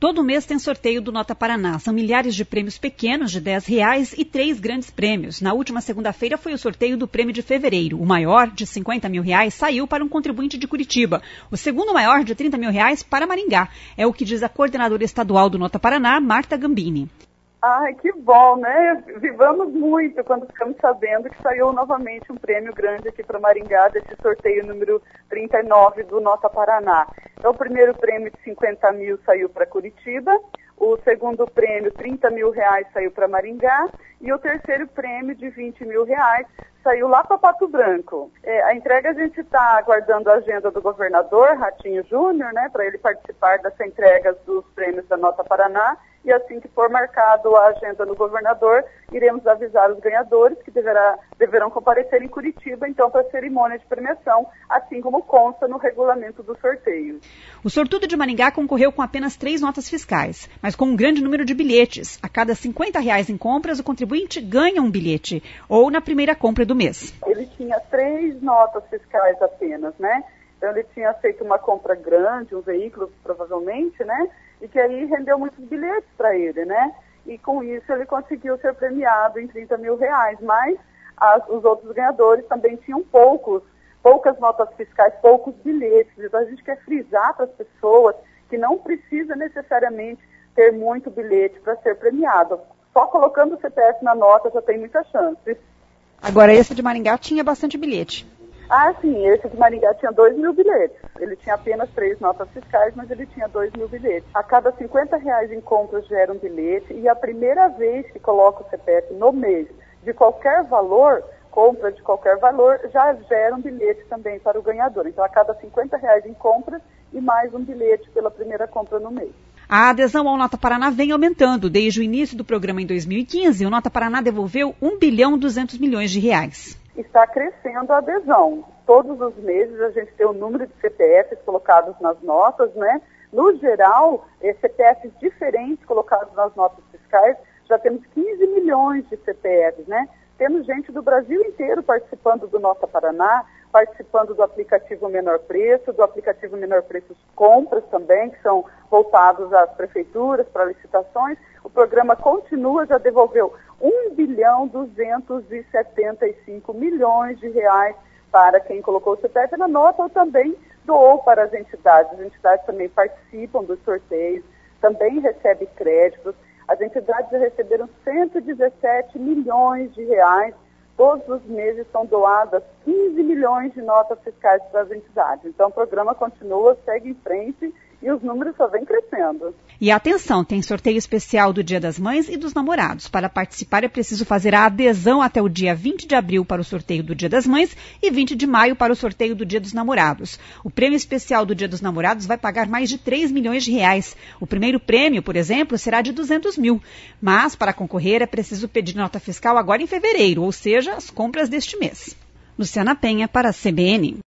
Todo mês tem sorteio do Nota Paraná. São milhares de prêmios pequenos de R$10 e 3 grandes prêmios. Na última segunda-feira foi o sorteio do prêmio de fevereiro. O maior, de R$50 mil, saiu para um contribuinte de Curitiba. O segundo maior, de R$30 mil, para Maringá. É o que diz a coordenadora estadual do Nota Paraná, Marta Gambini. Ai, que bom, né? Vivamos muito quando ficamos sabendo que saiu novamente um prêmio grande aqui para Maringá, desse sorteio número 39 do Nota Paraná. Então, o primeiro prêmio de R$50 mil saiu para Curitiba, o segundo prêmio, R$30 mil, saiu para Maringá, e o terceiro prêmio, de R$20 mil, saiu lá para Pato Branco. A entrega, a gente está aguardando a agenda do governador, Ratinho Júnior, né, para ele participar dessa entrega dos prêmios da Nota Paraná, e assim que for marcado a agenda no governador, iremos avisar os ganhadores que deverão comparecer em Curitiba, então, para a cerimônia de premiação, assim como consta no regulamento do sorteio. O sortudo de Maringá concorreu com apenas 3 notas fiscais, mas com um grande número de bilhetes. A cada R$50 em compras, o contribuinte ganha um bilhete, ou na primeira compra do mês. Ele tinha 3 notas fiscais apenas, né? Então, ele tinha feito uma compra grande, um veículo, provavelmente, né? E que aí rendeu muitos bilhetes para ele, né? E com isso ele conseguiu ser premiado em R$30 mil, mas os outros ganhadores também tinham poucas notas fiscais, poucos bilhetes. Então a gente quer frisar para as pessoas que não precisa necessariamente ter muito bilhete para ser premiado. Só colocando o CPF na nota já tem muita chance. Agora, esse de Maringá tinha bastante bilhete. Ah, sim, esse de Maringá tinha 2 mil bilhetes. Ele tinha apenas 3 notas fiscais, mas ele tinha 2 mil bilhetes. A cada R$50 em compras gera um bilhete, e a primeira vez que coloca o CPF no mês de qualquer valor, compra de qualquer valor, já gera um bilhete também para o ganhador. Então, a cada R$50 em compras e mais um bilhete pela primeira compra no mês. A adesão ao Nota Paraná vem aumentando. Desde o início do programa em 2015, o Nota Paraná devolveu R$1,2 bilhão. Está crescendo a adesão. Todos os meses a gente tem o número de CPFs colocados nas notas, né? No geral, CPFs diferentes colocados nas notas fiscais, já temos 15 milhões de CPFs, né? Temos gente do Brasil inteiro participando do Nota Paraná, participando do aplicativo Menor Preço, do aplicativo Menor Preços Compras também, que são voltados às prefeituras para licitações. O programa continua, já devolveu R$1,275 bilhão para quem colocou o CPF na nota, ou também doou para as entidades. As entidades também participam dos sorteios, também recebem créditos. As entidades já receberam R$117 milhões. Todos os meses são doadas 15 milhões de notas fiscais para as entidades. Então, o programa continua, segue em frente e os números só vêm crescendo. E atenção, tem sorteio especial do Dia das Mães e dos Namorados. Para participar é preciso fazer a adesão até o dia 20 de abril para o sorteio do Dia das Mães e 20 de maio para o sorteio do Dia dos Namorados. O prêmio especial do Dia dos Namorados vai pagar mais de R$3 milhões. O primeiro prêmio, por exemplo, será de R$200 mil. Mas, para concorrer, é preciso pedir nota fiscal agora em fevereiro, ou seja, as compras deste mês. Luciana Penha, para a CBN.